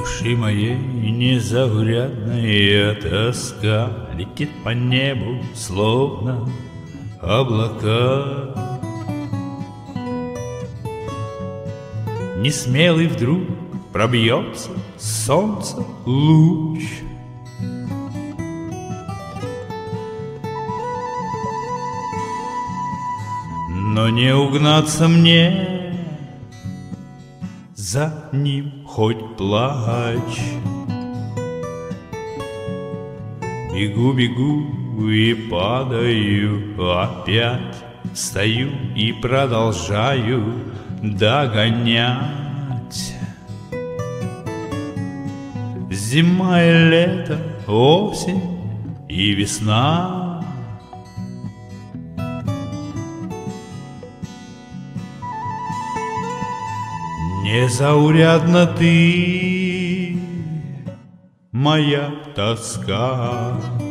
Души моей незаурядная тоска летит по небу, словно облака. Несмелый вдруг пробьется солнце луч, но не угнаться мне за ним, хоть плачь. Бегу, бегу и падаю опять, стою и продолжаю догонять. Зима и лето, осень и весна. Незаурядна ты, моя тоска.